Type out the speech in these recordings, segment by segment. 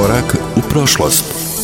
Korak u prošlost.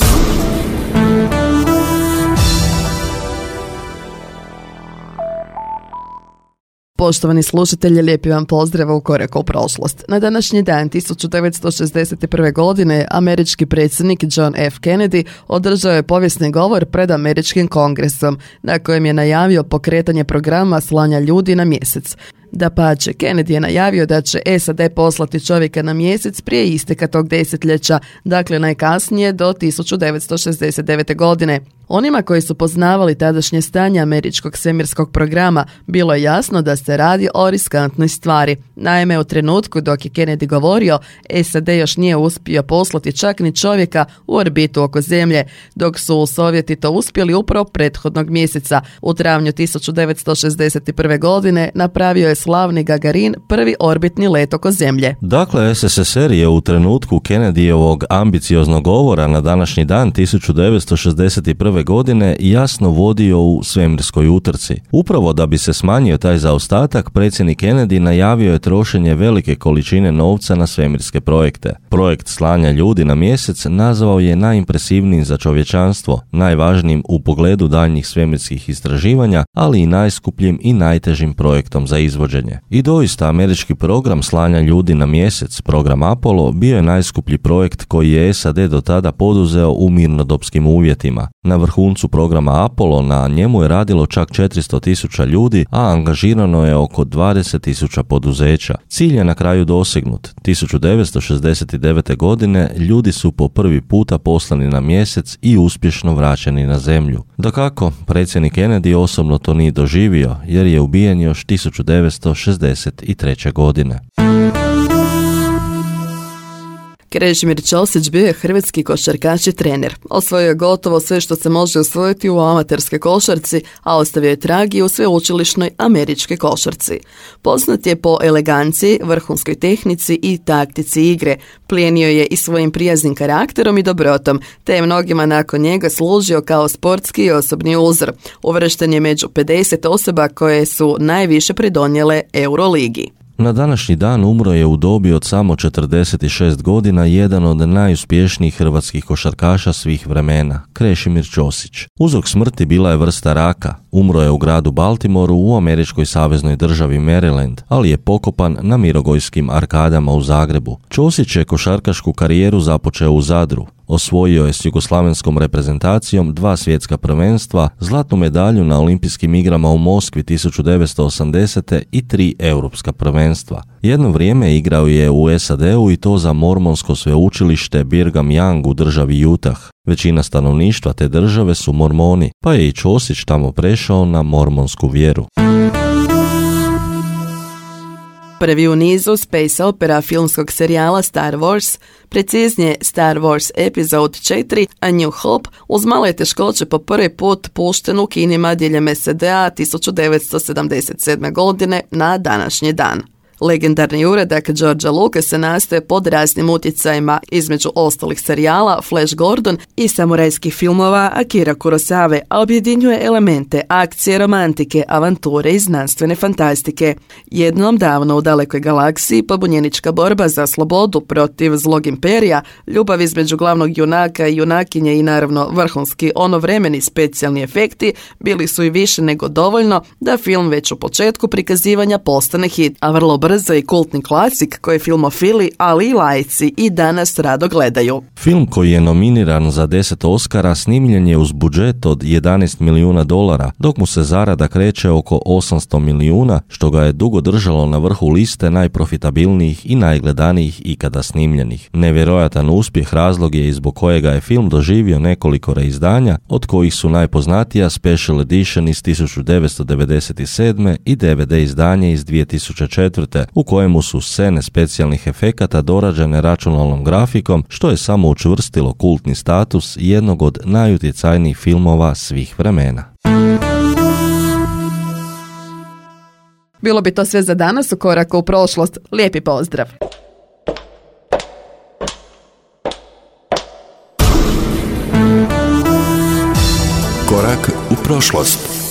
Poštovani slušatelji, lijepi vam pozdrav u Koraku u prošlost. Na današnji dan 1961. godine američki predsjednik John F. Kennedy održao je povijesni govor pred američkim kongresom, na kojem je najavio pokretanje programa slanja ljudi na mjesec. Dapače, Kennedy je najavio da će SAD poslati čovjeka na mjesec prije isteka tog desetljeća, dakle najkasnije do 1969. godine. Onima koji su poznavali tadašnje stanje američkog svemirskog programa bilo je jasno da se radi o riskantnoj stvari. Naime, u trenutku dok je Kennedy govorio, SAD još nije uspio poslati čak ni čovjeka u orbitu oko Zemlje, dok su Sovjeti to uspjeli upravo prethodnog mjeseca. U travnju 1961. godine napravio je slavni Gagarin prvi orbitni let oko Zemlje. Dakle, SSSR je u trenutku Kennedyjevog ambicioznog govora na današnji dan 1961. godine jasno vodio u svemirskoj utrci. Upravo da bi se smanjio taj zaostatak, predsjednik Kennedy najavio je trošenje velike količine novca na svemirske projekte. Projekt slanja ljudi na mjesec nazvao je najimpresivnijim za čovječanstvo, najvažnijim u pogledu daljnjih svemirskih istraživanja, ali i najskupljim i najtežim projektom za izvođenje. I doista, američki program slanja ljudi na mjesec, program Apollo, bio je najskuplji projekt koji je SAD do tada poduzeo u mirnodopskim uvjetima. Na vrhuncu programa Apollo na njemu je radilo čak 400.000 ljudi, a angažirano je oko 20.000 poduzeća. Cilj je na kraju dosegnut. 1969. godine ljudi su po prvi puta poslani na mjesec i uspješno vraćeni na Zemlju. Dakako, predsjednik Kennedy osobno to nije doživio jer je ubijen još 1963. godine. Krešimir Ćosić bio je hrvatski košarkaš i trener. Osvojio je gotovo sve što se može osvojiti u amaterskoj košarci, a ostavio je trag i u sveučilišnoj američkoj košarci. Poznat je po eleganciji, vrhunskoj tehnici i taktici igre. Plijenio je i svojim prijaznim karakterom i dobrotom, te je mnogima nakon njega služio kao sportski i osobni uzor. Uvršten je među 50 osoba koje su najviše pridonijele Euroligi. Na današnji dan umro je u dobi od samo 46 godina jedan od najuspješnijih hrvatskih košarkaša svih vremena, Krešimir Ćosić. Uzrok smrti bila je vrsta raka. Umro je u gradu Baltimoru u američkoj saveznoj državi Maryland, ali je pokopan na Mirogojskim arkadama u Zagrebu. Ćosić je košarkašku karijeru započeo u Zadru. Osvojio je s jugoslavenskom reprezentacijom 2 svjetska prvenstva, zlatnu medalju na olimpijskim igrama u Moskvi 1980. i 3 europska prvenstva. Jedno vrijeme igrao je u SAD-u i to za mormonsko sveučilište Brigham Young u državi Utah. Većina stanovništva te države su mormoni, pa je i Ćosić tamo prešao na mormonsku vjeru. Prvi u nizu space opera filmskog serijala Star Wars, preciznije Star Wars Episode 4 A New Hope, uz male teškoće po prvi put pušten u kinima diljem SAD-a 1977. godine na današnji dan. Legendarni uradak Georgea Lucasa nastaje pod raznim utjecajima, između ostalih serijala Flash Gordon i samurajskih filmova Akira Kurosawe, a objedinjuje elemente akcije, romantike, avanture i znanstvene fantastike. Jednom davno u dalekoj galaksiji pobunjenička borba za slobodu protiv zlog imperija, ljubav između glavnog junaka i junakinje i naravno vrhunski onovremeni specijalni efekti bili su i više nego dovoljno da film već u početku prikazivanja postane hit, a vrlo brzo i kultni klasik koji filmofili, ali i laici i danas rado gledaju. Film koji je nominiran za 10 Oscara snimljen je uz budžet od $11 milijuna, dok mu se zarada kreće oko 800 milijuna, što ga je dugo držalo na vrhu liste najprofitabilnijih i najgledanijih ikada snimljenih. Nevjerojatan uspjeh razlog je i zbog kojega je film doživio nekoliko reizdanja, od kojih su najpoznatija Special Edition iz 1997. i DVD izdanje iz 2004. u kojemu su scene specijalnih efekata dorađene računalnom grafikom, što je samo učvrstilo kultni status jednog od najutjecajnijih filmova svih vremena. Bilo bi to sve za danas u Koraku u prošlost. Lijepi pozdrav! Korak u prošlost.